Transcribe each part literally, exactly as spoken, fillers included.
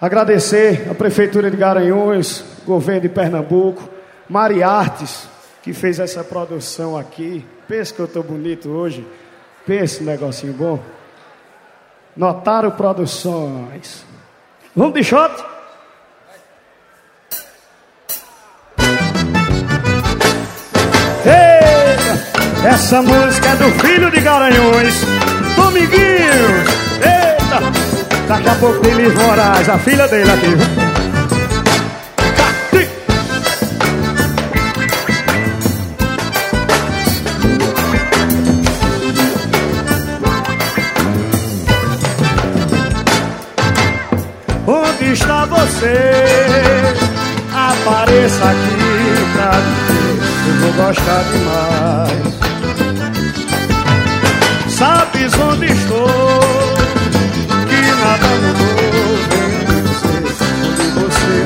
Agradecer a Prefeitura de Garanhuns, Governo de Pernambuco, Mari Artes, que fez essa produção aqui. Pensa que eu tô bonito hoje. Pensa um negocinho bom. Notaro Produções. Vamos de shot? Eita! Essa música é do filho de Garanhuns, Dominguinhos. Eita! Daqui a pouco tem Liz Moraes, a filha dele aqui. Onde está você? Apareça aqui pra ver, eu vou gostar demais. Sabes onde estou? Que nada mudou, vem você, onde você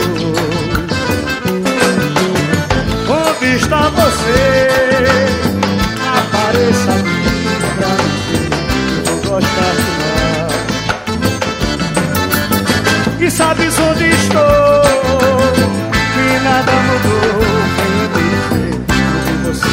andou. Onde está você? Apareça aqui pra ver, eu vou gostar demais. E sabes onde estou? Que nada mudou, vem dizer onde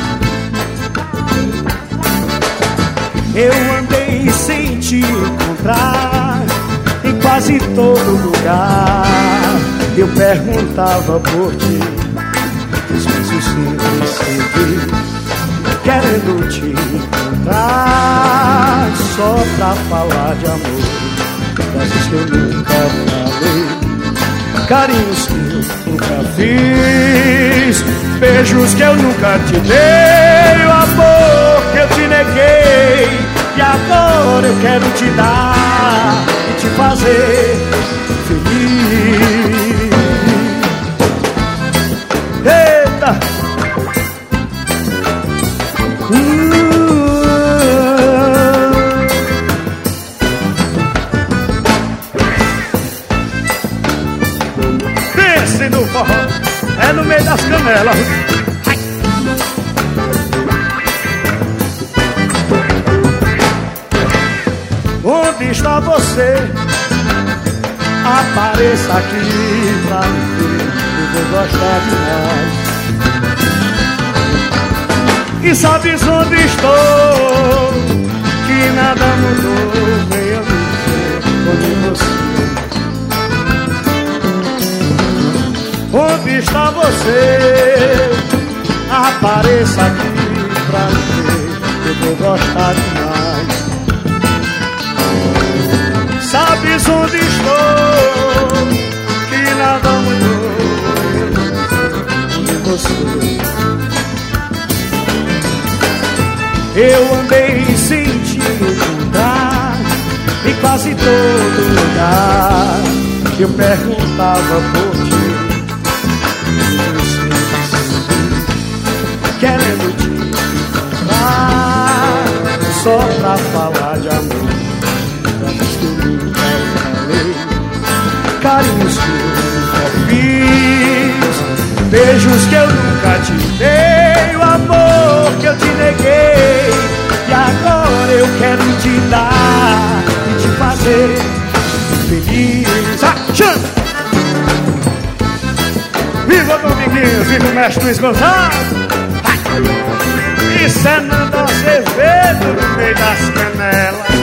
você. Eu andei sem te encontrar em quase todo lugar. Eu perguntava por ti, os meus sempre segui, querendo te encontrar só pra falar de amor. Coisas que eu nunca falei, carinhos que eu nunca fiz, beijos que eu nunca te dei, o amor que eu te neguei. E agora eu quero te dar e te fazer feliz. Eita! Uh! Pense no forró, é no meio das canelas. Onde está você? Apareça aqui pra me ver, eu vou gostar demais. E sabes onde estou? Que nada mudou, venha me ver onde você. Onde está você? Apareça aqui pra me ver, eu vou gostar demais. Sabes onde estou? Que nada mudou, onde você. Eu andei sem te encontrar em quase todo lugar. Eu perguntava por ti, querendo te encontrar só pra falar de amor. Carinhos que eu nunca fiz, beijos que eu nunca te dei, o amor que eu te neguei. E agora eu quero te dar e te fazer feliz. Action! Viva Dominguinhos, viva o mestre Luiz Gonzaga. E Fernando Azevedo no meio das canelas.